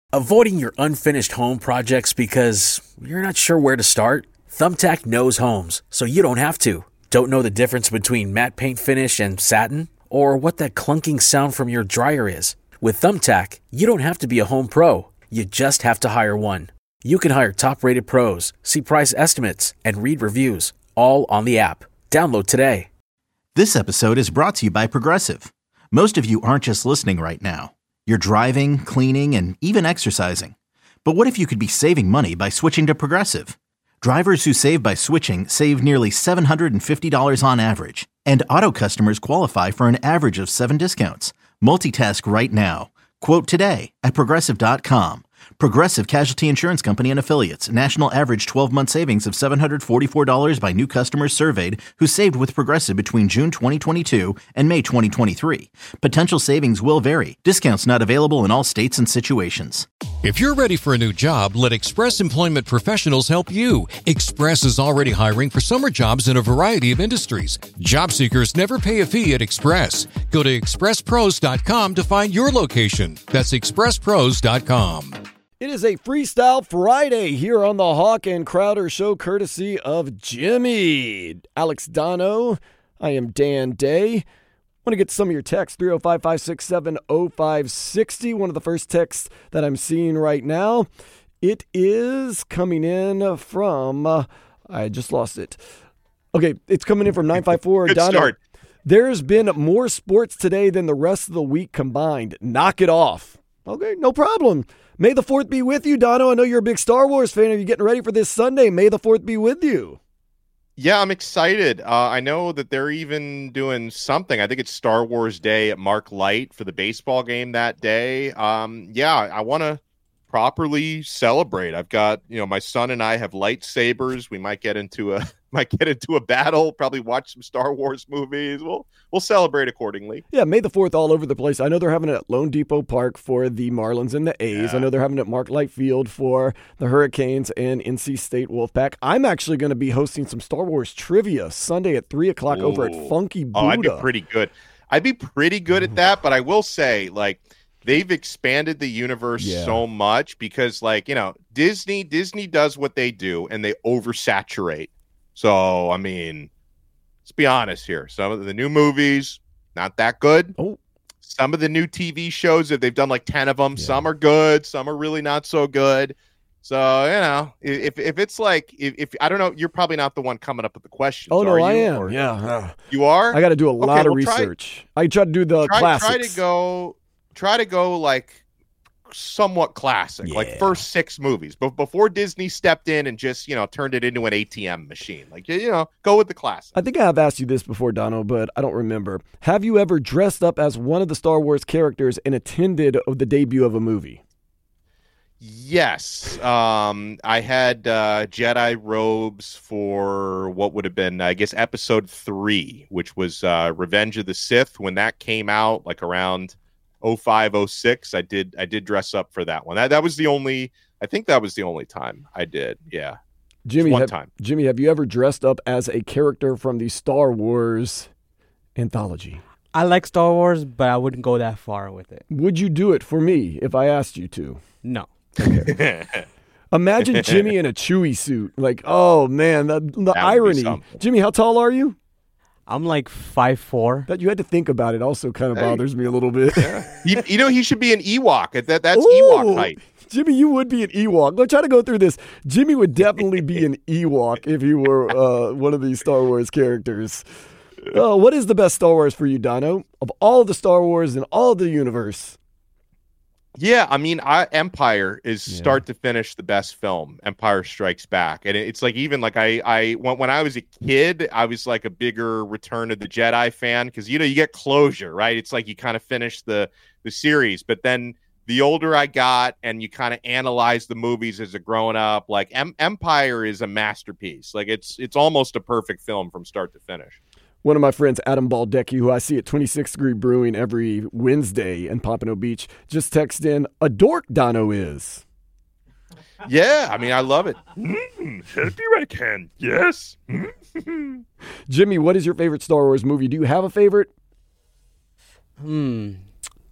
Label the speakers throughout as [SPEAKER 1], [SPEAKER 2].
[SPEAKER 1] Avoiding your unfinished home projects because you're not sure where to start? Thumbtack knows homes, so you don't have to. Don't know the difference between matte paint finish and satin? Or what that clunking sound from your dryer is? With Thumbtack, you don't have to be a home pro. You just have to hire one. You can hire top-rated pros, see price estimates, and read reviews, all on the app. Download today.
[SPEAKER 2] This episode is brought to you by Progressive. Most of you aren't just listening right now. You're driving, cleaning, and even exercising. But what if you could be saving money by switching to Progressive? Drivers who save by switching save nearly $750 on average. And auto customers qualify for an average of 7 discounts. Multitask right now. Quote today at Progressive.com. Progressive Casualty Insurance Company and Affiliates. National average 12-month savings of $744 by new customers surveyed who saved with Progressive between June 2022 and May 2023. Potential savings will vary. Discounts not available in all states and situations.
[SPEAKER 3] If you're ready for a new job, let Express Employment Professionals help you. Express is already hiring for summer jobs in a variety of industries. Job seekers never pay a fee at Express. Go to expresspros.com to find your location. That's expresspros.com.
[SPEAKER 4] It is a Freestyle Friday here on the Hawk and Crowder Show, courtesy of Jimmy. Alex Dono. I am Dan Day. Want to get some of your texts, 305-567-0560. One of the first texts that I'm seeing right now. It is coming in from, I just lost it. Okay, it's coming in from 954.
[SPEAKER 5] Good
[SPEAKER 4] Dono.
[SPEAKER 5] start.
[SPEAKER 4] There's been more sports today than the rest of the week combined. Knock it off. Okay, no problem. May the 4th be with you, Dono. I know you're a big Star Wars fan. Are you getting ready for this Sunday? May the 4th be with you.
[SPEAKER 5] Yeah, I'm excited. I know that they're even doing something. I think it's Star Wars Day at Mark Light for the baseball game that day. Yeah, I want to properly celebrate. I've got, my son and I have lightsabers. We might get into a battle, probably watch some Star Wars movies. We'll celebrate accordingly.
[SPEAKER 4] Yeah, May the 4th all over the place. I know they're having it at Lone Depot Park for the Marlins and the A's.
[SPEAKER 5] Yeah.
[SPEAKER 4] I know they're having it at Mark Light Field for the Hurricanes and NC State Wolfpack. I'm actually going to be hosting some Star Wars trivia Sunday at 3 o'clock over at Funky Buddha.
[SPEAKER 5] Oh, I'd be pretty good. at that, but I will say, they've expanded the universe so much because, Disney does what they do, and they oversaturate. So, let's be honest here. Some of the new movies, not that good.
[SPEAKER 4] Oh.
[SPEAKER 5] Some of the new TV shows, they've done 10 of them. Yeah. Some are good. Some are really not so good. So, if it's if I don't know, you're probably not the one coming up with the questions.
[SPEAKER 4] Oh, no,
[SPEAKER 5] I
[SPEAKER 4] am.
[SPEAKER 5] Or,
[SPEAKER 4] yeah.
[SPEAKER 5] You are?
[SPEAKER 4] I got to do a lot of research. I try to do the classics.
[SPEAKER 5] Try to go somewhat classic, first 6 movies, but before Disney stepped in and just turned it into an ATM machine. Go with the classic.
[SPEAKER 4] I think I have asked you this before, Dono, but I don't remember. Have you ever dressed up as one of the Star Wars characters and attended the debut of a movie?
[SPEAKER 5] Yes. I had Jedi robes for what would have been, I guess, episode 3, which was Revenge of the Sith. When that came out, around 05, 06, I did dress up for that one. That was the only time I did. Yeah.
[SPEAKER 4] Jimmy,
[SPEAKER 5] time.
[SPEAKER 4] Jimmy, have you ever dressed up as a character from the Star Wars anthology?
[SPEAKER 6] I like Star Wars, but I wouldn't go that far with it.
[SPEAKER 4] Would you do it for me if I asked you to?
[SPEAKER 6] No.
[SPEAKER 4] Okay. Imagine Jimmy in a Chewie suit. Oh man, the irony. Jimmy, how tall are you?
[SPEAKER 6] I'm 5'4".
[SPEAKER 4] That you had to think about it also kind of bothers me a little bit.
[SPEAKER 5] Yeah. He should be an Ewok. That's Ewok height.
[SPEAKER 4] Jimmy, you would be an Ewok. Let's try to go through this. Jimmy would definitely be an Ewok if he were one of these Star Wars characters. What is the best Star Wars for you, Dono? Of all the Star Wars in all of the universe.
[SPEAKER 5] Yeah, Empire is start to finish the best film. Empire Strikes Back, and it's even I when I was a kid, I was a bigger Return of the Jedi fan because you get closure, right? It's you kind of finish the series, but then the older I got, and you kind of analyze the movies as a grown up, Empire is a masterpiece. It's almost a perfect film from start to finish.
[SPEAKER 4] One of my friends, Adam Baldecki, who I see at 26th Degree Brewing every Wednesday in Pompano Beach, just texted in, a dork Dono is.
[SPEAKER 5] Yeah, I love it. Help you I can. Yes.
[SPEAKER 4] Jimmy, what is your favorite Star Wars movie? Do you have a favorite?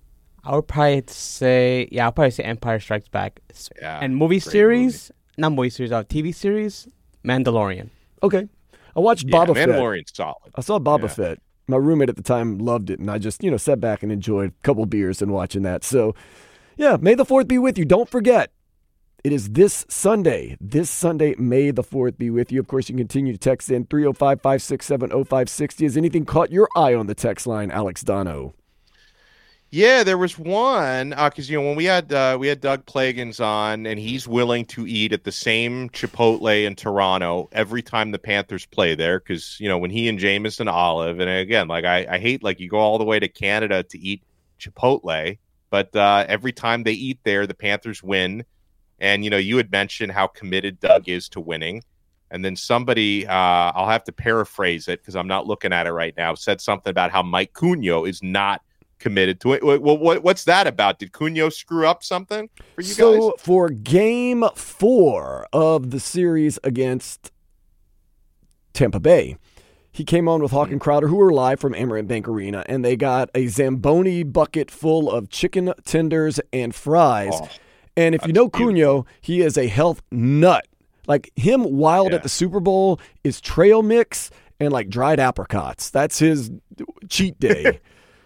[SPEAKER 6] I would probably say, Empire Strikes Back.
[SPEAKER 5] Yeah,
[SPEAKER 6] And movie
[SPEAKER 5] great
[SPEAKER 6] series, not movie series, TV series, Mandalorian.
[SPEAKER 4] Okay. I watched
[SPEAKER 5] Yeah,
[SPEAKER 4] Boba Fett.
[SPEAKER 5] Mandalorian's solid.
[SPEAKER 4] I saw Boba
[SPEAKER 5] Yeah.
[SPEAKER 4] Fett. My roommate at the time loved it, and I just, sat back and enjoyed a couple beers and watching that. So, yeah, May the 4th be with you. Don't forget, it is this Sunday. This Sunday, May the 4th be with you. Of course, you can continue to text in 305-567-0560. Has anything caught your eye on the text line, Alex Dono?
[SPEAKER 5] Yeah, there was one because when we had Doug Plagans on, and he's willing to eat at the same Chipotle in Toronto every time the Panthers play there. Because when he and Jameson Olive, and again, like I hate like you go all the way to Canada to eat Chipotle, but every time they eat there, the Panthers win. And you had mentioned how committed Doug is to winning, and then somebody I'll have to paraphrase it because I'm not looking at it right now. Said something about how Mike Cunha is not committed to it. Well, what's that about? Did Cunha screw up something for you guys?
[SPEAKER 4] So for Game 4 of the series against Tampa Bay, he came on with Hawk and Crowder, who were live from Amerant Bank Arena, and they got a Zamboni bucket full of chicken tenders and fries.
[SPEAKER 5] Oh,
[SPEAKER 4] and if you know Cunha, he is a health nut. Like him wild
[SPEAKER 5] Yeah.
[SPEAKER 4] at the Super Bowl is trail mix and like dried apricots. That's his cheat day.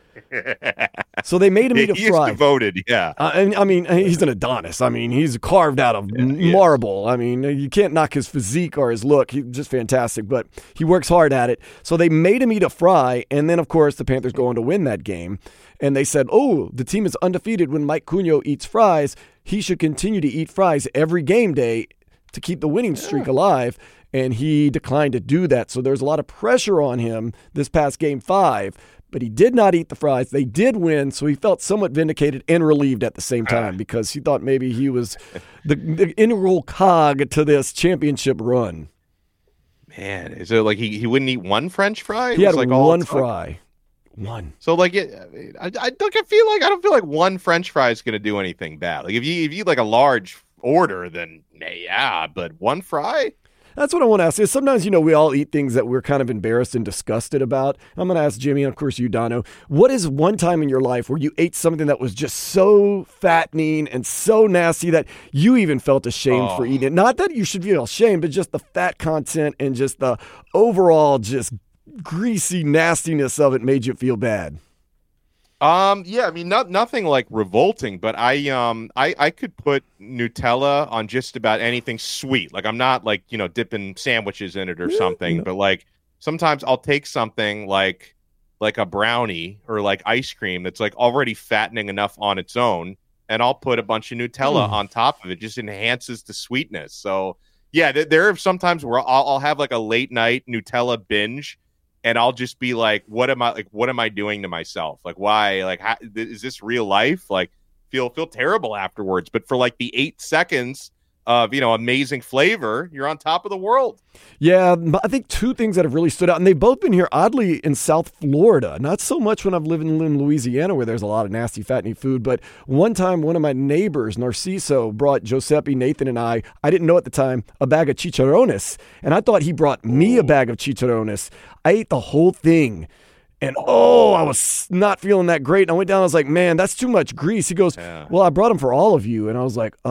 [SPEAKER 4] So they made him eat a
[SPEAKER 5] he is
[SPEAKER 4] fry.
[SPEAKER 5] devoted, yeah.
[SPEAKER 4] And I mean, he's an Adonis. I mean, he's carved out of marble. I mean, you can't knock his physique or his look. He's just fantastic, but he works hard at it. So they made him eat a fry, and then, of course, the Panthers go on to win that game. And they said, the team is undefeated when Mike Cunha eats fries. He should continue to eat fries every game day to keep the winning streak alive. And he declined to do that. So there's a lot of pressure on him this past Game 5. But he did not eat the fries. They did win, so he felt somewhat vindicated and relieved at the same time because he thought maybe he was the integral cog to this championship run.
[SPEAKER 5] Man, is it like he wouldn't eat one French fry?
[SPEAKER 4] He
[SPEAKER 5] It
[SPEAKER 4] had
[SPEAKER 5] was like all
[SPEAKER 4] one
[SPEAKER 5] time?
[SPEAKER 4] fry. One.
[SPEAKER 5] So like I don't feel like one French fry is going to do anything bad. Like if you eat like a large order, then yeah, but one fry.
[SPEAKER 4] That's what I want to ask you. Sometimes, we all eat things that we're kind of embarrassed and disgusted about. I'm going to ask Jimmy, and of course you, Dono, what is one time in your life where you ate something that was just so fattening and so nasty that you even felt ashamed for eating it? Not that you should feel ashamed, but just the fat content and just the overall just greasy nastiness of it made you feel bad.
[SPEAKER 5] Yeah, I mean, nothing like revolting, but I could put Nutella on just about anything sweet. Like I'm not like, dipping sandwiches in it or something, but like sometimes I'll take something like a brownie or like ice cream that's like already fattening enough on its own, and I'll put a bunch of Nutella on top of it. Just enhances the sweetness. So yeah, there are sometimes where I'll have like a late night Nutella binge. And I'll just be like, what am I doing to myself? Like, why? Like, how, is this real life? Like, feel terrible afterwards. But for like the 8 seconds of, amazing flavor, you're on top of the world.
[SPEAKER 4] Yeah, I think two things that have really stood out, and they've both been here, oddly, in South Florida. Not so much when I've lived in Louisiana where there's a lot of nasty, fattening food, but one time one of my neighbors, Narciso, brought Giuseppe, Nathan, and I didn't know at the time, a bag of chicharrones, and I thought he brought me a bag of chicharrones. I ate the whole thing. And, I was not feeling that great. And I went down, I was like, man, that's too much grease. He goes, well, I brought them for all of you. And I was like,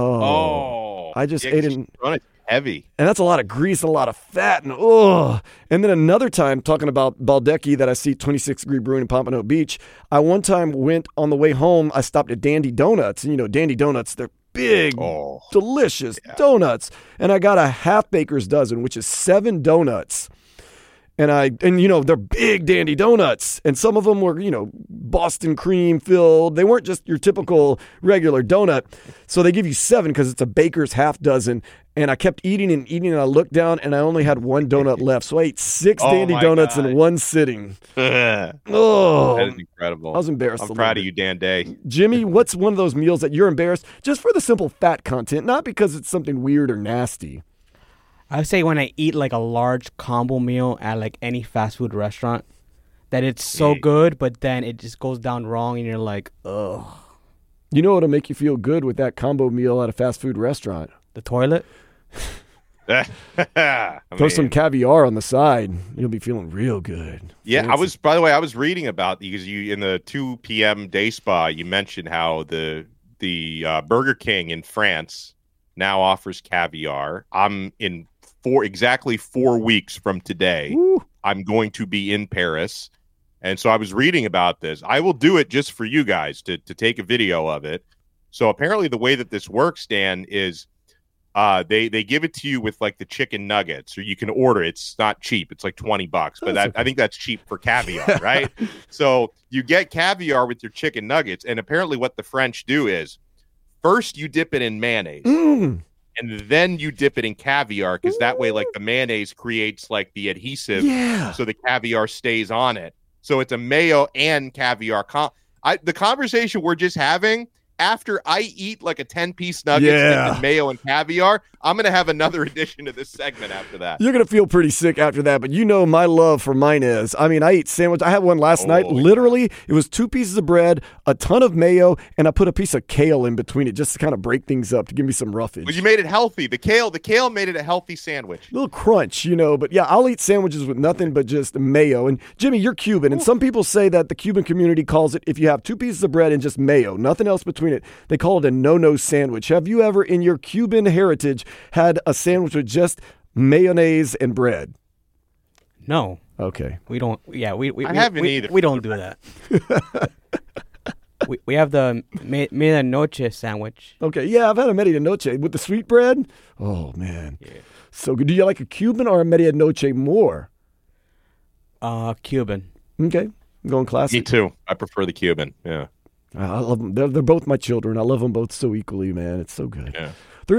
[SPEAKER 4] I just ate it.
[SPEAKER 5] It's heavy.
[SPEAKER 4] And that's a lot of grease and a lot of fat. And, And then another time, talking about Baldecchi that I see 26 Degree Brewing in Pompano Beach, I one time went on the way home, I stopped at Dandy Donuts. And, Dandy Donuts, they're big, delicious donuts. And I got a half baker's dozen, which is 7 donuts. And they're big dandy donuts. And some of them were, Boston cream filled. They weren't just your typical regular donut. So they give you 7 because it's a baker's half dozen. And I kept eating and eating, and I looked down, and I only had 1 donut left. So I ate 6 dandy donuts in one sitting.
[SPEAKER 5] That is incredible.
[SPEAKER 4] I was embarrassed.
[SPEAKER 5] I'm proud of you, Dan Day.
[SPEAKER 4] Jimmy, what's one of those meals that you're embarrassed just for the simple fat content, not because it's something weird or nasty?
[SPEAKER 6] I would say when I eat like a large combo meal at like any fast food restaurant, that it's so good, but then it just goes down wrong, and you're like, ugh.
[SPEAKER 4] You know what'll make you feel good with that combo meal at a fast food restaurant?
[SPEAKER 6] The toilet?
[SPEAKER 4] Throw some caviar on the side. You'll be feeling real good.
[SPEAKER 5] Yeah,
[SPEAKER 4] Fancy.
[SPEAKER 5] by the way, I was reading about, because you, in the 2 p.m. day spa, you mentioned how the Burger King in France now offers caviar. I'm in exactly 4 weeks from today.
[SPEAKER 4] Woo.
[SPEAKER 5] I'm going to be in Paris. And so I was reading about this. I will do it just for you guys to take a video of it. So apparently the way that this works, Dan, is they give it to you with like the chicken nuggets, or you can order. It's not cheap. It's like $20, but I think that's cheap for caviar, right? So you get caviar with your chicken nuggets. And apparently what the French do is first you dip it in mayonnaise. And then you dip it in caviar, because that way, like, the mayonnaise creates like the adhesive, so the caviar stays on it. So it's a mayo and caviar. The conversation we're just having, after I eat like a 10-piece nugget and mayo and caviar, I'm going to have another edition of this segment after that.
[SPEAKER 4] You're going to feel pretty sick after that, but you know my love for mayonnaise. I mean, I ate sandwich. I had one last night. Literally, it was 2 pieces of bread, a ton of mayo, and I put a piece of kale in between it just to kind of break things up, to give me some roughage.
[SPEAKER 5] But you made it healthy. The kale made it a healthy sandwich.
[SPEAKER 4] A little crunch, but yeah, I'll eat sandwiches with nothing but just mayo. And Jimmy, you're Cuban, and some people say that the Cuban community calls it, if you have 2 pieces of bread and just mayo, nothing else between it, they call it a no-no sandwich. Have you ever, in your Cuban heritage, had a sandwich with just mayonnaise and bread?
[SPEAKER 6] No.
[SPEAKER 4] Okay.
[SPEAKER 6] We don't. Yeah,
[SPEAKER 5] I haven't either.
[SPEAKER 6] We don't do that. we have the medianoche sandwich.
[SPEAKER 4] Okay, yeah, I've had a medianoche with the sweet bread. Oh man, so good. Do you like a Cuban or a medianoche more?
[SPEAKER 6] Cuban.
[SPEAKER 4] Okay, I'm going classic.
[SPEAKER 5] Me too. I prefer the Cuban. Yeah.
[SPEAKER 4] I love them. They're both my children. I love them both so equally, man. It's so good.
[SPEAKER 5] Yeah.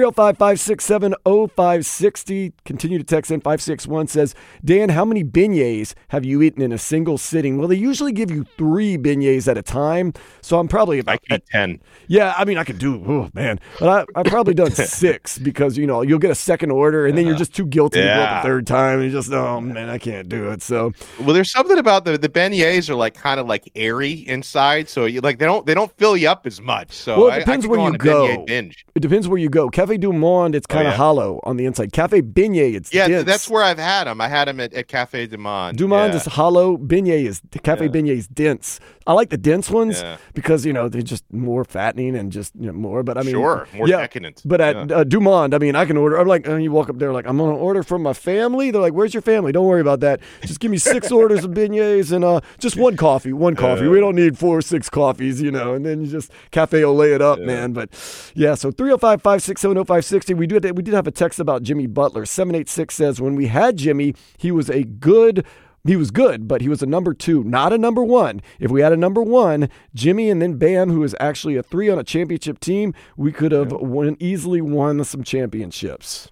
[SPEAKER 4] 305-567-0560. Continue to text in. 561 says, Dan, how many beignets have you eaten in a single sitting? Well, they usually give you 3 beignets at a time, so I'm probably about
[SPEAKER 5] I eat 10.
[SPEAKER 4] Yeah, I mean, I could do, man. But I've probably done 6 because, you'll get a second order, and then you're just too guilty to go up a third time, and you just, oh, man, I can't do it. So,
[SPEAKER 5] well, there's something about the beignets are like kind of like airy inside, so you like they don't fill you up as much. So
[SPEAKER 4] well, it depends where you go. It depends where you go. Cafe du Monde, it's kind of hollow on the inside. Cafe Beignet, it's dense.
[SPEAKER 5] That's where I've had them. I had them at Cafe du Monde.
[SPEAKER 4] Du Monde is hollow. Cafe Beignet is dense. I like the dense ones because they're just more fattening and just more. But I mean,
[SPEAKER 5] more decadent.
[SPEAKER 4] But at Du Monde, I mean, I can order. I'm like, you walk up there like, I'm gonna order from my family. They're like, where's your family? Don't worry about that. Just give me 6 orders of beignets and just one coffee. We don't need 4 or 6 coffees, and then you just Cafe will lay it up, man. But yeah, so 305-567-0560. We did have a text about Jimmy Butler. 786 says, when we had Jimmy, he was good, but he was a number 2, not a number 1. If we had a number 1, Jimmy and then Bam, who is actually a 3 on a championship team, we could have easily won some championships.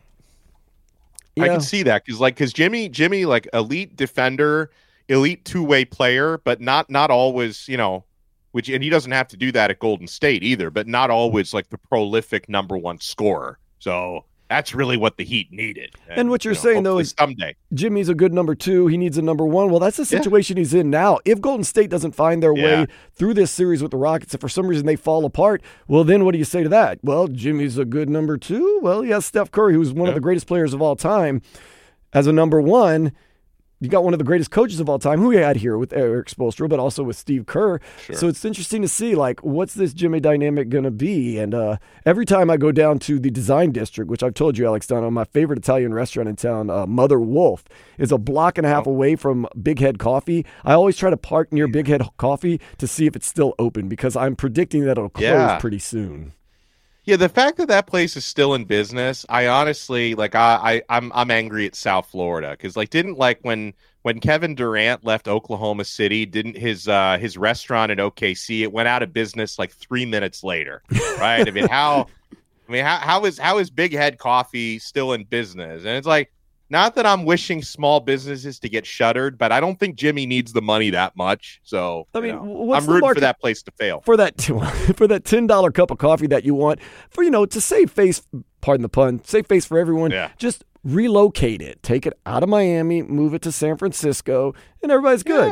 [SPEAKER 5] I can see that because Jimmy, like elite defender, elite two-way player, but not always, and he doesn't have to do that at Golden State either, but not always like the prolific number 1 scorer. So that's really what the Heat needed.
[SPEAKER 4] And what you're saying, though, is
[SPEAKER 5] someday
[SPEAKER 4] Jimmy's a good number 2. He needs a number 1. Well, that's the situation he's in now. If Golden State doesn't find their way through this series with the Rockets, if for some reason they fall apart, well, then what do you say to that? Well, Jimmy's a good number 2. Well, he has Steph Curry, who's one of the greatest players of all time, as a number 1. You got one of the greatest coaches of all time, who we had here with Eric Spoelstra, but also with Steve Kerr. Sure. So it's interesting to see, like, what's this Jimmy dynamic going to be? And every time I go down to the Design District, which I've told you, Alex Dono, my favorite Italian restaurant in town, Mother Wolf, is a block and a half away from Big Head Coffee. I always try to park near Big Head Coffee to see if it's still open because I'm predicting that it'll close pretty soon.
[SPEAKER 5] Yeah, the fact that place is still in business, I honestly I'm angry at South Florida because didn't when Kevin Durant left Oklahoma City, didn't his restaurant in OKC, it went out of business like 3 minutes later, right? How is Big Head Coffee still in business? And it's like, not that I'm wishing small businesses to get shuttered, but I don't think Jimmy needs the money that much. So
[SPEAKER 4] I mean,
[SPEAKER 5] I'm rooting for that place to fail.
[SPEAKER 4] For that $10 cup of coffee that you want, to save face, pardon the pun, save face for everyone, just relocate it. Take it out of Miami, move it to San Francisco, and everybody's good.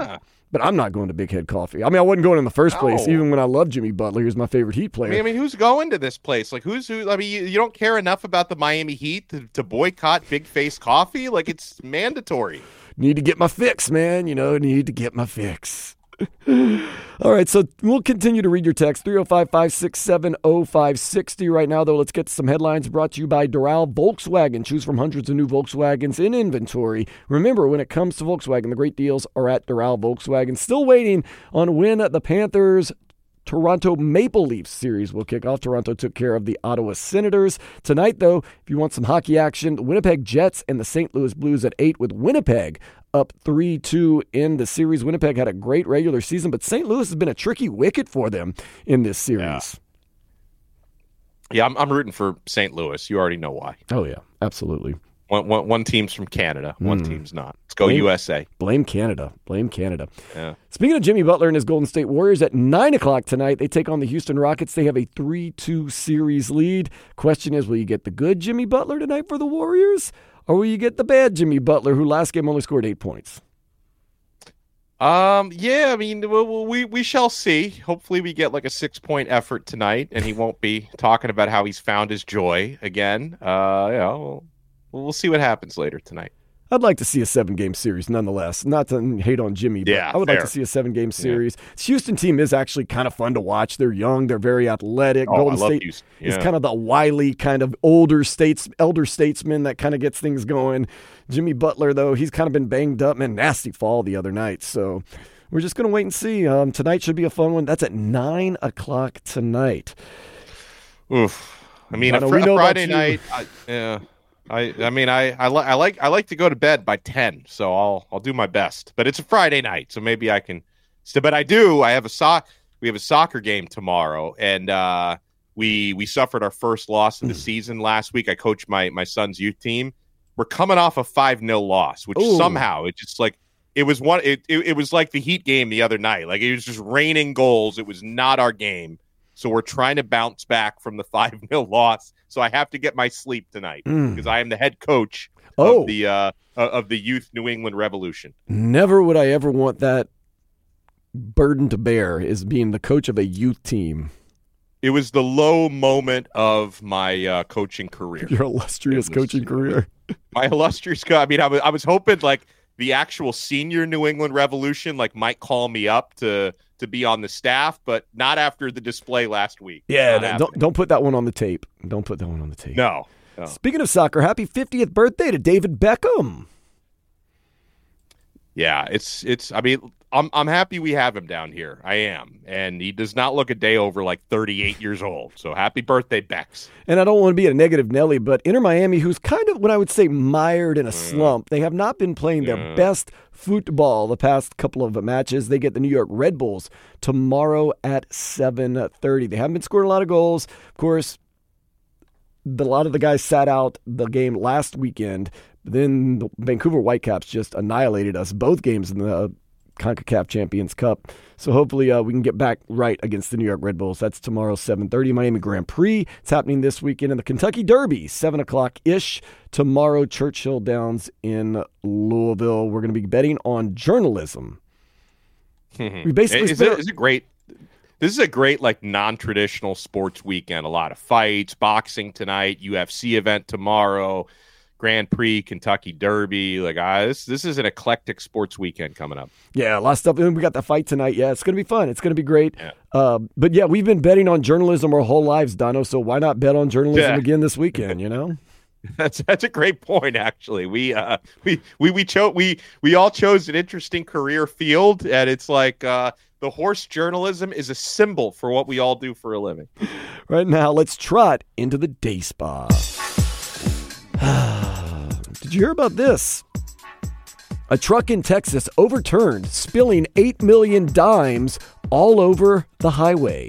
[SPEAKER 4] But I'm not going to Big Head Coffee. I mean, I wasn't going in the first place, even when I love Jimmy Butler. He was my favorite Heat player.
[SPEAKER 5] I mean, who's going to this place? Like, who? I mean, you don't care enough about the Miami Heat to boycott Big Face Coffee? Like, it's mandatory.
[SPEAKER 4] Need to get my fix, man. Need to get my fix. All right, so we'll continue to read your text, 305-567-0560. Right now, though, let's get to some headlines brought to you by Doral Volkswagen. Choose from hundreds of new Volkswagens in inventory. Remember, when it comes to Volkswagen, the great deals are at Doral Volkswagen. Still waiting on when the Panthers Toronto Maple Leafs series will kick off. Toronto took care of the Ottawa Senators. Tonight, though, if you want some hockey action, the Winnipeg Jets and the St. Louis Blues at 8 with Winnipeg up 3-2 in the series. Winnipeg had a great regular season, but St. Louis has been a tricky wicket for them in this series.
[SPEAKER 5] Yeah, I'm rooting for St. Louis. You already know why.
[SPEAKER 4] Oh, yeah, absolutely.
[SPEAKER 5] One team's from Canada. One team's not. Let's go USA.
[SPEAKER 4] Blame Canada. Blame Canada.
[SPEAKER 5] Yeah.
[SPEAKER 4] Speaking of Jimmy Butler and his Golden State Warriors, at 9 o'clock tonight, they take on the Houston Rockets. They have a 3-2 series lead. Question is, will you get the good Jimmy Butler tonight for the Warriors? Or will you get the bad Jimmy Butler, who last game only scored 8 points?
[SPEAKER 5] Yeah, I mean, we shall see. Hopefully we get like a 6-point effort tonight, and he won't be talking about how he's found his joy again. We'll see what happens later tonight.
[SPEAKER 4] I'd like to see a 7-game series nonetheless. Not to hate on Jimmy, but I would like to see a 7-game series. Yeah. This Houston team is actually kind of fun to watch. They're young. They're very athletic. Golden State is kind of the wily kind of elder statesman that kind of gets things going. Jimmy Butler, though, he's kind of been banged up. Man, nasty fall the other night. So we're just going to wait and see. Tonight should be a fun one. That's at 9 o'clock tonight.
[SPEAKER 5] Oof. I mean, a Friday night, yeah. I like to go to bed by 10, so I'll do my best. But it's a Friday night, so maybe I can. But I have a soccer game tomorrow, and we suffered our first loss of the season last week. I coached my son's youth team. We're coming off a 5-0 loss, which somehow it just like it was like the Heat game the other night. Like, it was just raining goals. It was not our game. So we're trying to bounce back from the 5-0 loss. So I have to get my sleep tonight because I am the head coach of the youth New England Revolution.
[SPEAKER 4] Never would I ever want that burden to bear, is being the coach of a youth team.
[SPEAKER 5] It was the low moment of my coaching career.
[SPEAKER 4] Your illustrious coaching career.
[SPEAKER 5] My illustrious. I mean, I was hoping like the actual senior New England Revolution might call me up to be on the staff, but not after the display last week.
[SPEAKER 4] Yeah, don't put that one on the tape. Don't put that one on the tape.
[SPEAKER 5] No.
[SPEAKER 4] Speaking of soccer, happy 50th birthday to David Beckham.
[SPEAKER 5] Yeah, it's. I mean, I'm happy we have him down here. I am, and he does not look a day over 38 years old. So happy birthday, Bex.
[SPEAKER 4] And I don't want to be a negative Nelly, but Inter Miami, who's kind of what I would say mired in a slump, they have not been playing their best football the past couple of matches. They get the New York Red Bulls tomorrow at 7:30. They haven't been scoring a lot of goals. Of course, a lot of the guys sat out the game last weekend. Then the Vancouver Whitecaps just annihilated us both games in the CONCACAF Champions Cup. So hopefully we can get back right against the New York Red Bulls. That's tomorrow, 7:30. Miami Grand Prix. It's happening this weekend in the Kentucky Derby, 7 o'clock-ish. Tomorrow, Churchill Downs in Louisville. We're going to be betting on journalism. We basically
[SPEAKER 5] is it great? This is a great non-traditional sports weekend. A lot of fights, boxing tonight, UFC event tomorrow, Grand Prix, Kentucky Derby. This is an eclectic sports weekend coming up.
[SPEAKER 4] Yeah, a lot of stuff. And we got the fight tonight. Yeah, it's going to be fun. It's going to be great. Yeah. But yeah, we've been betting on journalism our whole lives, Dono. So why not bet on journalism again this weekend?
[SPEAKER 5] That's a great point. Actually, we all chose an interesting career field, and it's the horse journalism is a symbol for what we all do for a living.
[SPEAKER 4] Right now, let's trot into the day spa. Did you hear about this? A truck in Texas overturned, spilling 8 million dimes all over the highway.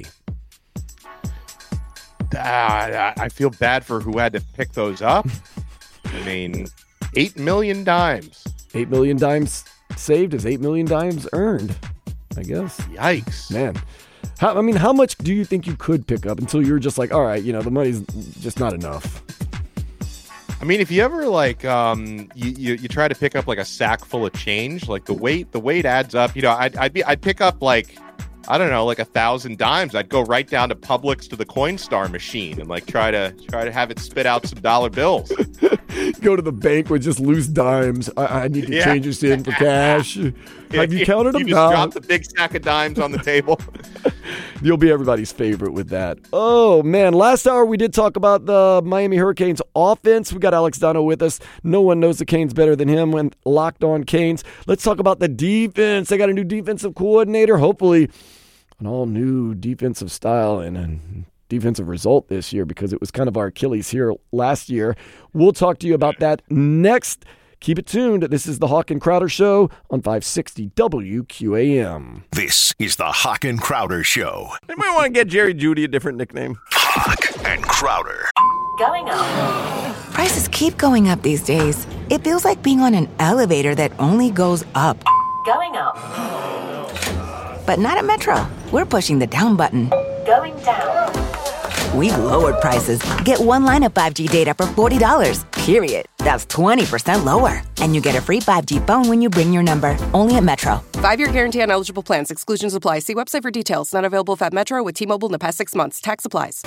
[SPEAKER 5] I feel bad for who had to pick those up. I mean, 8 million dimes. 8
[SPEAKER 4] million dimes saved is 8 million dimes earned, I guess.
[SPEAKER 5] Yikes.
[SPEAKER 4] Man. How much do you think you could pick up until you're just all right, the money's just not enough?
[SPEAKER 5] I mean, if you ever like you try to pick up like a sack full of change, like the weight adds up. You know, I'd pick up like, I don't know, like 1,000 dimes. I'd go right down to Publix to the Coinstar machine and like try to have it spit out some dollar bills.
[SPEAKER 4] Go to the bank with just loose dimes. I need to change this in for cash. Have you counted them?
[SPEAKER 5] You just drop the big stack of dimes on the table.
[SPEAKER 4] You'll be everybody's favorite with that. Oh, man. Last hour, we did talk about the Miami Hurricanes offense. We got Alex Dono with us. No one knows the Canes better than him when Locked On Canes. Let's talk about the defense. They got a new defensive coordinator. Hopefully, an all-new defensive style and a defensive result this year, because it was kind of our Achilles heel last year. We'll talk to you about that next. Keep it tuned. This is the Hawk and Crowder Show on 560 WQAM.
[SPEAKER 7] This is the Hawk and Crowder Show.
[SPEAKER 8] Anybody want to get Jerry Judy a different nickname?
[SPEAKER 7] Hawk and Crowder.
[SPEAKER 9] Going up. Prices keep going up these days. It feels like being on an elevator that only goes up. Going up. But not at Metro. We're pushing the down button. Going down. We've lowered prices. Get one line of 5G data for $40, period. That's 20% lower. And you get a free 5G phone when you bring your number. Only at Metro.
[SPEAKER 10] 5-year guarantee on eligible plans. Exclusions apply. See website for details. Not available at Metro with T-Mobile in the past 6 months. Tax applies.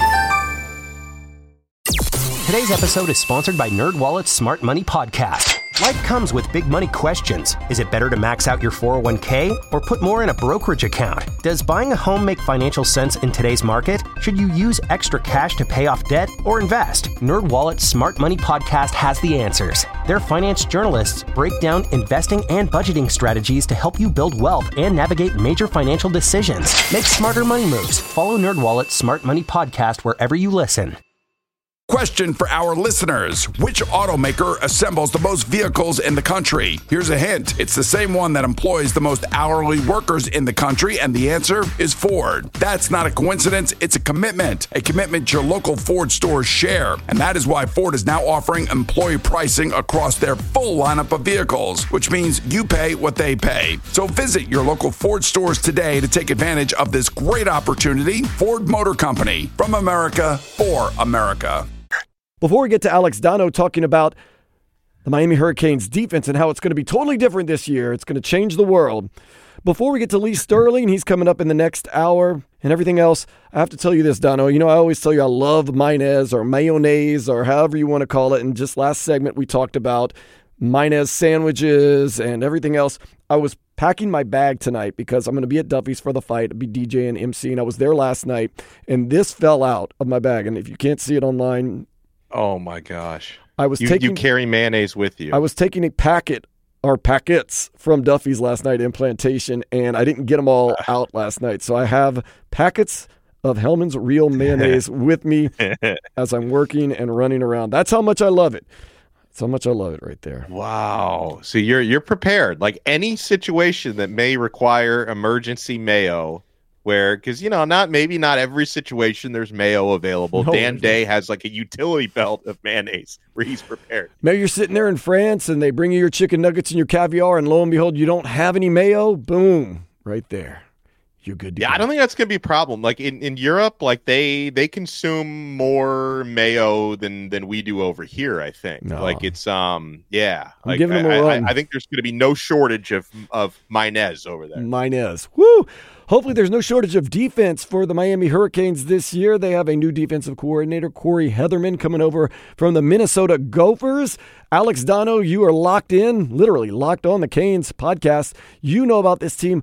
[SPEAKER 11] Today's episode is sponsored by NerdWallet's Smart Money Podcast. Life comes with big money questions. Is it better to max out your 401k or put more in a brokerage account? Does buying a home make financial sense in today's market? Should you use extra cash to pay off debt or invest? NerdWallet's Smart Money Podcast has the answers. Their finance journalists break down investing and budgeting strategies to help you build wealth and navigate major financial decisions. Make smarter money moves. Follow NerdWallet's Smart Money Podcast wherever you listen.
[SPEAKER 12] Question for our listeners. Which automaker assembles the most vehicles in the country? Here's a hint. It's the same one that employs the most hourly workers in the country, and the answer is Ford. That's not a coincidence. It's a commitment your local Ford stores share. And that is why Ford is now offering employee pricing across their full lineup of vehicles, which means you pay what they pay. So visit your local Ford stores today to take advantage of this great opportunity. Ford Motor Company, from America, for America.
[SPEAKER 4] Before we get to Alex Dono talking about the Miami Hurricanes defense and how it's going to be totally different this year, it's going to change the world. Before we get to Lee Sterling, he's coming up in the next hour and everything else, I have to tell you this, Dono. You know, I always tell you I love mayonnaise or mayonnaise or however you want to call it. And just last segment, we talked about mayonnaise sandwiches and everything else. I was packing my bag tonight because I'm going to be at Duffy's for the fight. I'll be DJ and MC, and I was there last night, and this fell out of my bag. And if you can't see it online...
[SPEAKER 5] Oh my gosh!
[SPEAKER 4] You
[SPEAKER 5] carry mayonnaise with you.
[SPEAKER 4] I was taking a packet or packets from Duffy's last night in Plantation, and I didn't get them all out last night. So I have packets of Hellmann's Real Mayonnaise with me as I'm working and running around. That's how much I love it. That's how much I love it right there.
[SPEAKER 5] Wow! So you're prepared. Like any situation that may require emergency mayo. Because, you know, not every situation there's mayo available.
[SPEAKER 4] No,
[SPEAKER 5] Dan Day has like a utility belt of mayonnaise where he's prepared.
[SPEAKER 4] Maybe you're sitting there in France and they bring you your chicken nuggets and your caviar, and lo and behold, you don't have any mayo. Boom, right there. You're good to go.
[SPEAKER 5] I don't think that's going to be a problem. Like in Europe, like they consume more mayo than we do over here, I think.
[SPEAKER 4] No.
[SPEAKER 5] Like it's yeah.
[SPEAKER 4] I'm giving them a run.
[SPEAKER 5] I think there's going to be no shortage of mayonnaise over there.
[SPEAKER 4] Mayonnaise. Woo! Hopefully there's no shortage of defense for the Miami Hurricanes this year. They have a new defensive coordinator, Corey Heatherman, coming over from the Minnesota Gophers. Alex Dono, you are locked in, literally locked on the Canes podcast. You know about this team.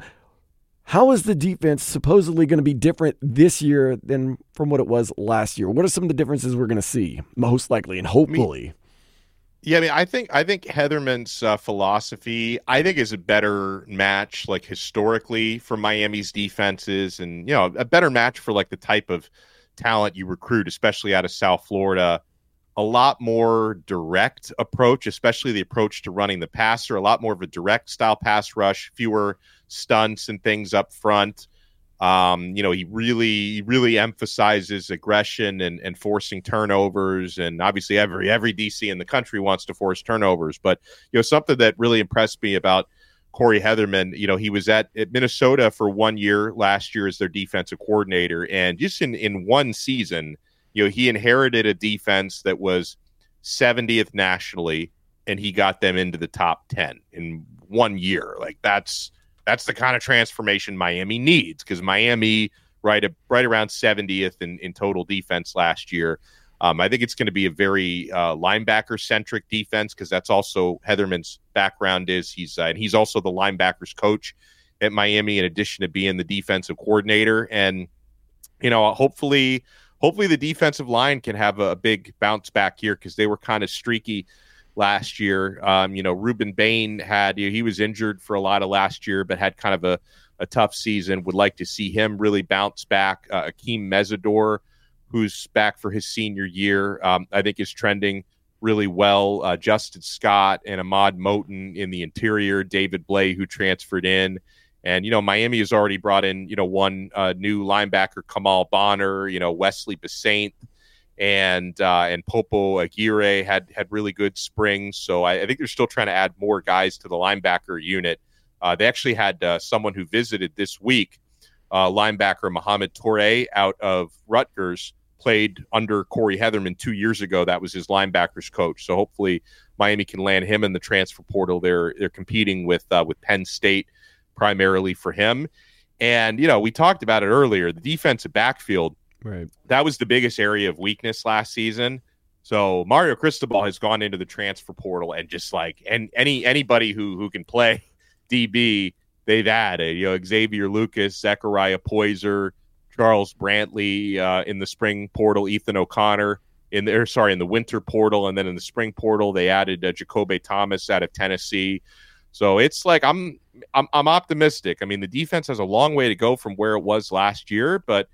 [SPEAKER 4] How is the defense supposedly going to be different this year than from what it was last year? What are some of the differences we're going to see, most likely and hopefully?
[SPEAKER 5] I think Heatherman's philosophy, I think, is a better match, like historically, for Miami's defenses, and a better match for like the type of talent you recruit, especially out of South Florida. A lot more direct approach, especially the approach to running the passer. A lot more of a direct style pass rush, fewer stunts and things up front. He really emphasizes aggression and forcing turnovers, and obviously every DC in the country wants to force turnovers. But something that really impressed me about Corey Heatherman, he was at Minnesota for 1 year last year as their defensive coordinator, and just in one season, he inherited a defense that was 70th nationally, and he got them into the top 10 in 1 year. Like that's the kind of transformation Miami needs, because Miami right around 70th in total defense last year. I think it's going to be a very linebacker-centric defense, because that's also Heatherman's background is. He's also the linebackers coach at Miami, in addition to being the defensive coordinator. And, hopefully the defensive line can have a big bounce back here, because they were kind of streaky last year. Ruben Bain he was injured for a lot of last year, but had kind of a tough season. Would like to see him really bounce back. Akeem Mesidor, who's back for his senior year, I think is trending really well. Justin Scott and Ahmad Moten in the interior, David Blay, who transferred in. And, Miami has already brought in, one new linebacker, Kamal Bonner, Wesley Basaint, and Popo Aguirre had really good springs. So I think they're still trying to add more guys to the linebacker unit. They actually had someone who visited this week, linebacker Mohamed Toure out of Rutgers, played under Corey Heatherman 2 years ago. That was his linebackers coach. So hopefully Miami can land him in the transfer portal. They're competing with Penn State primarily for him. And, we talked about it earlier, the defensive backfield,
[SPEAKER 4] right?
[SPEAKER 5] That was the biggest area of weakness last season. So Mario Cristobal has gone into the transfer portal, and just like anybody who can play DB, they've added, Xavier Lucas, Zechariah Poyser, Charles Brantley in the spring portal, Ethan O'Connor in the winter portal, and then in the spring portal they added Jacoby Thomas out of Tennessee. So it's like I'm optimistic. I mean, the defense has a long way to go from where it was last year, but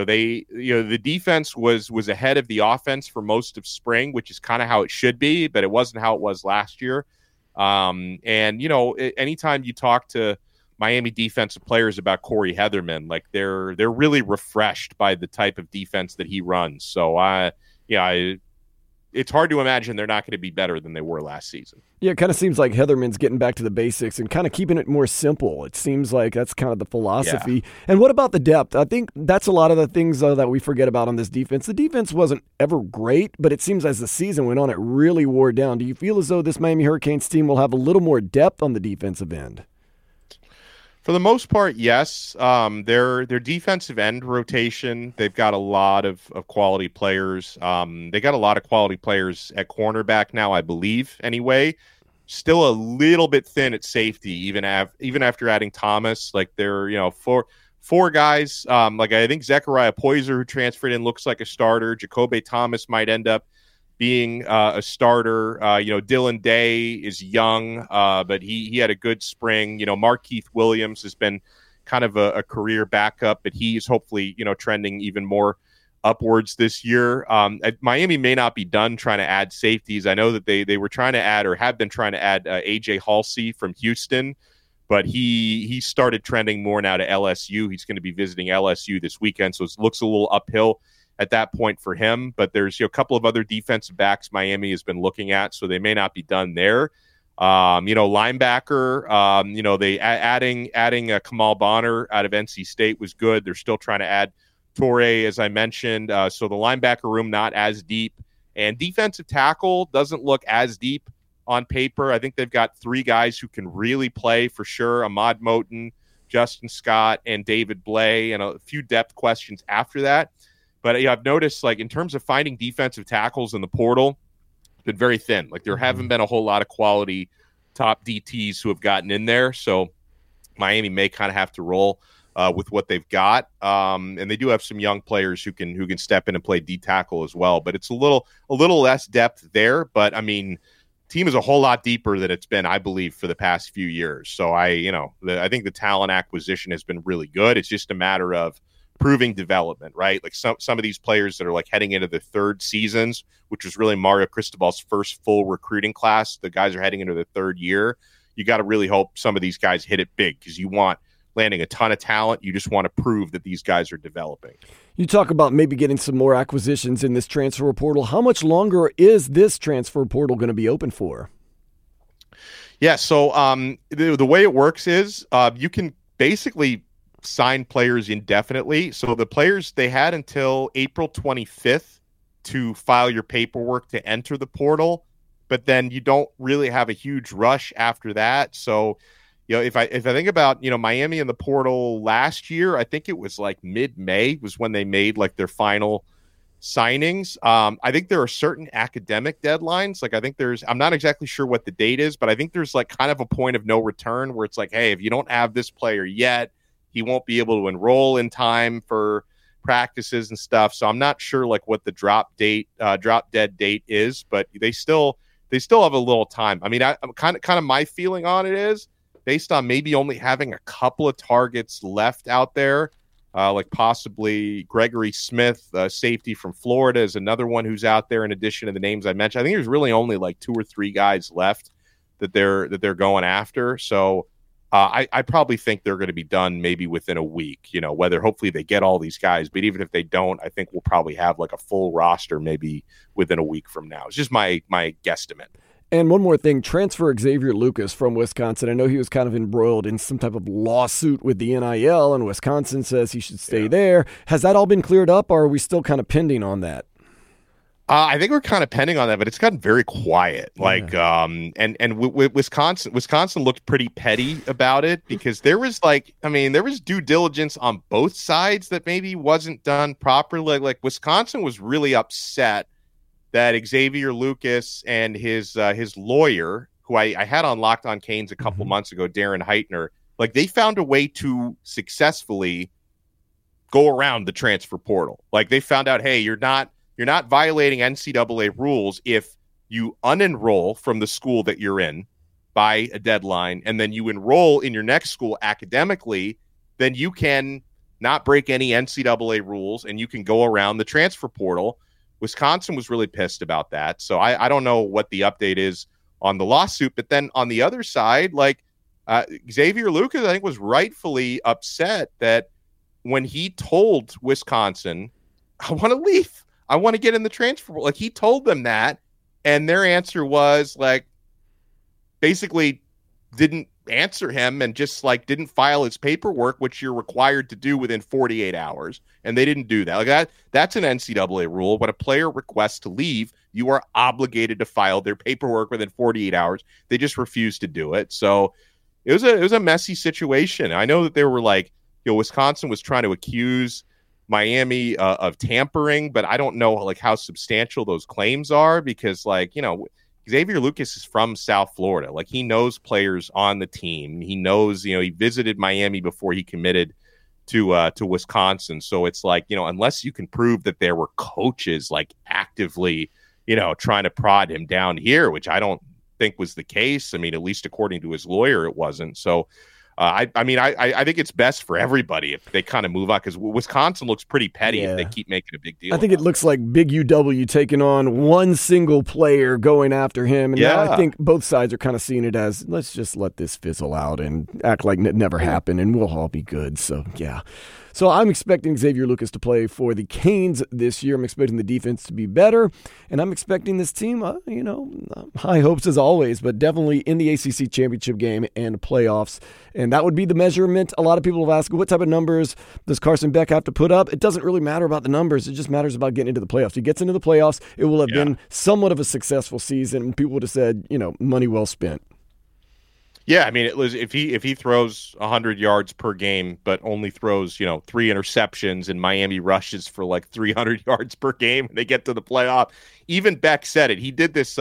[SPEAKER 5] the defense was ahead of the offense for most of spring, which is kind of how it should be, but it wasn't how it was last year. Anytime you talk to Miami defensive players about Corey Heatherman, like they're really refreshed by the type of defense that he runs. So it's hard to imagine they're not going to be better than they were last season.
[SPEAKER 4] Yeah, it kind of seems like Heatherman's getting back to the basics and kind of keeping it more simple. It seems like that's kind of the philosophy. Yeah. And what about the depth? I think that's a lot of the things that we forget about on this defense. The defense wasn't ever great, but it seems as the season went on, it really wore down. Do you feel as though this Miami Hurricanes team will have a little more depth on the defensive end?
[SPEAKER 5] For the most part, yes. Their defensive end rotation, they've got a lot of quality players. They got a lot of quality players at cornerback now, I believe, anyway. Still a little bit thin at safety, even after adding Thomas. Like they're, four guys. Like I think Zechariah Poyser, who transferred in, looks like a starter. Jacoby Thomas might end up being a starter. Dylan Day is young, but he had a good spring. Markeith Williams has been kind of a career backup, but he's hopefully, trending even more upwards this year. Miami may not be done trying to add safeties. I know that they were trying to add, or have been trying to add, AJ Halsey from Houston, but he started trending more now to LSU. He's going to be visiting LSU this weekend, so it looks a little uphill at that point for him. But there's a couple of other defensive backs Miami has been looking at, so they may not be done there. Linebacker, they adding Kamal Bonner out of NC State was good. They're still trying to add Toure, as I mentioned. So the linebacker room not as deep, and defensive tackle doesn't look as deep on paper. I think they've got three guys who can really play for sure: Ahmad Moten, Justin Scott, and David Blay, and a few depth questions after that. But I've noticed, like, in terms of finding defensive tackles in the portal, it's been very thin. Like, there haven't been a whole lot of quality top DTs who have gotten in there. So Miami may kind of have to roll with what they've got. And they do have some young players who can step in and play D tackle as well. But it's a little less depth there. But I mean, team is a whole lot deeper than it's been, I believe, for the past few years. So I think the talent acquisition has been really good. It's just a matter of proving development, right? Like some of these players that are like heading into their third seasons, which was really Mario Cristobal's first full recruiting class. The guys are heading into their third year. You got to really hope some of these guys hit it big, because you want landing a ton of talent. You just want to prove that these guys are developing.
[SPEAKER 4] You talk about maybe getting some more acquisitions in this transfer portal. How much longer is this transfer portal going to be open for?
[SPEAKER 5] Yeah, so the way it works is you can basically sign players indefinitely. So the players, they had until April 25th to file your paperwork to enter the portal, but then you don't really have a huge rush after that. So, if I think about, Miami in the portal last year, I think it was like mid-May was when they made like their final signings. I think there are certain academic deadlines. Like I think I'm not exactly sure what the date is, but I think there's like kind of a point of no return where it's like, hey, if you don't have this player yet, he won't be able to enroll in time for practices and stuff. So I'm not sure like what the drop dead date is, but they still have a little time. I mean, I'm kind of my feeling on it is based on maybe only having a couple of targets left out there. Like possibly Gregory Smith, safety from Florida, is another one who's out there in addition to the names I mentioned. I think there's really only like 2 or 3 guys left that they're going after. So I probably think they're going to be done maybe within a week, whether hopefully they get all these guys. But even if they don't, I think we'll probably have like a full roster maybe within a week from now. It's just my guesstimate.
[SPEAKER 4] And one more thing, transfer Xavier Lucas from Wisconsin. I know he was kind of embroiled in some type of lawsuit with the NIL, and Wisconsin says he should stay there. Has that all been cleared up, or are we still kind of pending on that?
[SPEAKER 5] I think we're kind of pending on that, but it's gotten very quiet. Like, and with Wisconsin looked pretty petty about it because there was due diligence on both sides that maybe wasn't done properly. Like Wisconsin was really upset that Xavier Lucas and his lawyer, who I had on Locked On Canes a couple months ago, Darren Heitner, like they found a way to successfully go around the transfer portal. Like they found out, hey, you're not violating NCAA rules if you unenroll from the school that you're in by a deadline, and then you enroll in your next school academically, then you can not break any NCAA rules and you can go around the transfer portal. Wisconsin was really pissed about that. So I don't know what the update is on the lawsuit. But then on the other side, like Xavier Lucas, I think, was rightfully upset that when he told Wisconsin, I want to leave, I want to get in the transfer, like he told them that, and their answer was like basically didn't answer him and just like didn't file his paperwork, which you're required to do within 48 hours. And they didn't do that. Like that's an NCAA rule. When a player requests to leave, you are obligated to file their paperwork within 48 hours. They just refused to do it. So it was a messy situation. I know that they were like, Wisconsin was trying to accuse Miami of tampering, but I don't know like how substantial those claims are because Xavier Lucas is from South Florida. Like he knows players on the team. He knows, he visited Miami before he committed to Wisconsin. So it's like, unless you can prove that there were coaches like actively, trying to prod him down here, which I don't think was the case. I mean, at least according to his lawyer, it wasn't. So I think it's best for everybody if they kind of move on because Wisconsin looks pretty petty if they keep making a big deal.
[SPEAKER 4] I think it looks like Big UW taking on one single player going after him. And now I think both sides are kind of seeing it as let's just let this fizzle out and act like it never happened and we'll all be good. So, yeah. So I'm expecting Xavier Lucas to play for the Canes this year. I'm expecting the defense to be better, and I'm expecting this team, high hopes as always, but definitely in the ACC championship game and playoffs. And that would be the measurement. A lot of people have asked, what type of numbers does Carson Beck have to put up? It doesn't really matter about the numbers. It just matters about getting into the playoffs. If he gets into the playoffs, it will have been somewhat of a successful season. People would have said, money well spent.
[SPEAKER 5] Yeah, I mean, if he throws 100 yards per game, but only throws 3 interceptions, and Miami rushes for like 300 yards per game, and they get to the playoff. Even Beck said it. He did this.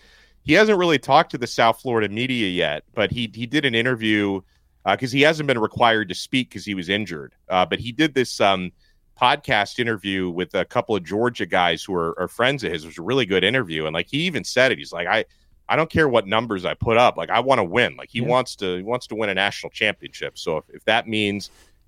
[SPEAKER 5] He hasn't really talked to the South Florida media yet, but he did an interview because he hasn't been required to speak because he was injured. But he did this podcast interview with a couple of Georgia guys who are friends of his. It was a really good interview, and like he even said it. He's like, I don't care what numbers I put up. Like I want to win. Like he wants to win a national championship. So if that means,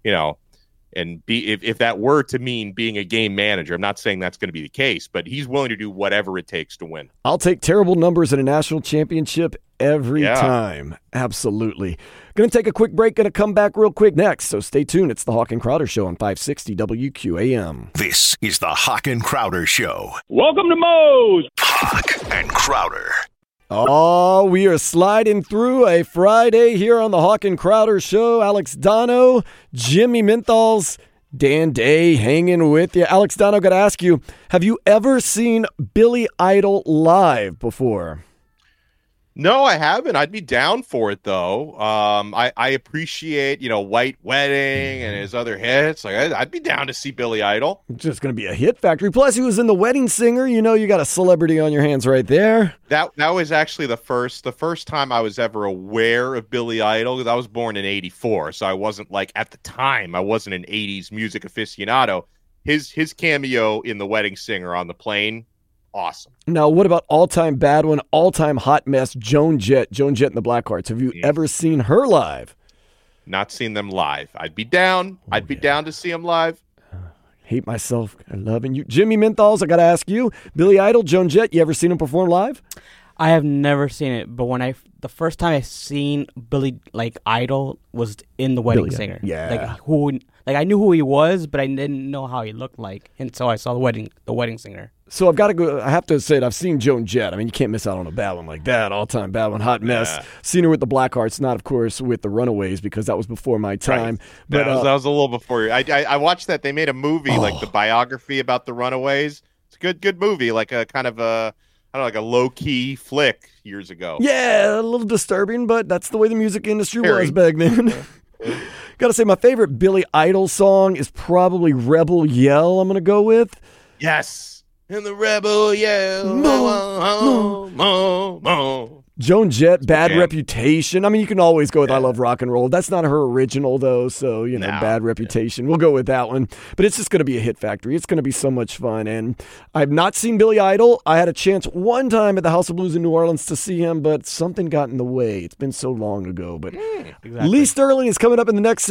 [SPEAKER 5] if that were to mean being a game manager, I'm not saying that's going to be the case, but he's willing to do whatever it takes to win.
[SPEAKER 4] I'll take terrible numbers in a national championship every time. Absolutely. Going to take a quick break. Going to come back real quick next. So stay tuned. It's the Hawk and Crowder Show on 560 WQAM.
[SPEAKER 7] This is the Hawk and Crowder Show.
[SPEAKER 13] Welcome to Moe's.
[SPEAKER 7] Hawk and Crowder.
[SPEAKER 4] Oh, we are sliding through a Friday here on the Hawk and Crowder Show. Alex Dono, Jimmy Menthal's Dan Day hanging with you. Alex Dono, got to ask you, have you ever seen Billy Idol live before?
[SPEAKER 5] No, I haven't. I'd be down for it though. I appreciate, White Wedding and his other hits. Like I'd be down to see Billy Idol.
[SPEAKER 4] It's just going to be a hit factory. Plus, he was in The Wedding Singer. You got a celebrity on your hands right there.
[SPEAKER 5] That was actually the first time I was ever aware of Billy Idol, because I was born in '84, so I wasn't at the time I wasn't an '80s music aficionado. His cameo in The Wedding Singer on the plane. Awesome.
[SPEAKER 4] Now, what about all-time bad one, all-time hot mess, Joan Jett and the Blackhearts? Have you ever seen her live?
[SPEAKER 5] Not seen them live. I'd be down. I'd be down to see them live.
[SPEAKER 4] Hate myself. I'm loving you. Jimmy Menthols, I got to ask you, Billy Idol, Joan Jett, you ever seen them perform live?
[SPEAKER 6] I have never seen it, but the first time I seen Billy Idol was in The Wedding Singer.
[SPEAKER 4] Yeah.
[SPEAKER 6] I knew who he was, but I didn't know how he looked like until I saw The Wedding Singer.
[SPEAKER 4] So I have to say it, I've seen Joan Jett. I mean, you can't miss out on a bad one like that. All-time bad one, hot mess.
[SPEAKER 5] Yeah.
[SPEAKER 4] Seen her with the Blackhearts, not, of course, with the Runaways, because that was before my time.
[SPEAKER 5] Right.
[SPEAKER 4] But
[SPEAKER 5] that was a little before you. I watched that. They made a movie, the biography about the Runaways. It's a good movie, like a kind of a low-key flick years ago.
[SPEAKER 4] Yeah, a little disturbing, but that's the way the music industry was back then. Gotta say, my favorite Billy Idol song is probably Rebel Yell, I'm gonna go with.
[SPEAKER 5] Yes. And the rebel yell, mo, mo, mo.
[SPEAKER 4] Joan Jett, Bad Reputation. I mean, you can always go with I Love Rock and Roll. That's not her original, though, so, Bad Reputation. We'll go with that one. But it's just going to be a hit factory. It's going to be so much fun. And I've not seen Billy Idol. I had a chance one time at the House of Blues in New Orleans to see him, but something got in the way. It's been so long ago. But
[SPEAKER 6] exactly.
[SPEAKER 4] Lee Sterling is coming up in the next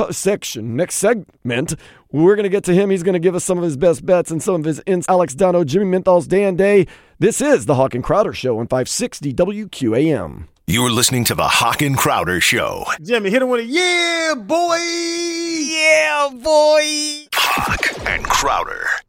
[SPEAKER 4] next segment. We're going to get to him. He's going to give us some of his best bets and some of his ins. Alex Dono, Jimmy Menthols, Dan Day. This is the Hawk and Crowder Show on 560 WQAM.
[SPEAKER 7] You're listening to the Hawk and Crowder Show.
[SPEAKER 13] Jimmy, hit him with a yeah, boy!
[SPEAKER 7] Yeah, boy! Hawk and Crowder.